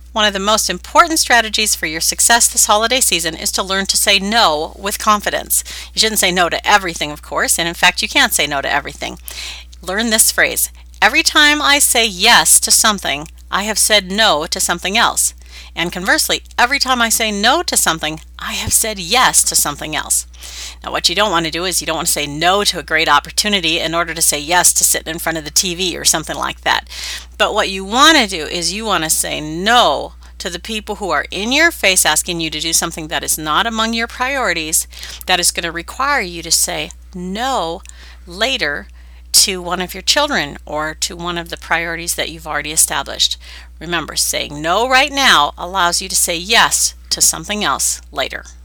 One of the most important strategies for your success this holiday season is to learn to say no with confidence. You shouldn't say no to everything, of course, and in fact, you can't say no to everything. Learn this phrase. Every time I say yes to something, I have said no to something else. And conversely, every time I say no to something, I have said yes to something else. Now, what you don't want to do is you don't want to say no to a great opportunity in order to say yes to sitting in front of the TV or something like that. But what you want to do is you want to say no to the people who are in your face asking you to do something that is not among your priorities, that is going to require you to say no later to one of your children or to one of the priorities that you've already established. Remember, saying no right now allows you to say yes to something else later.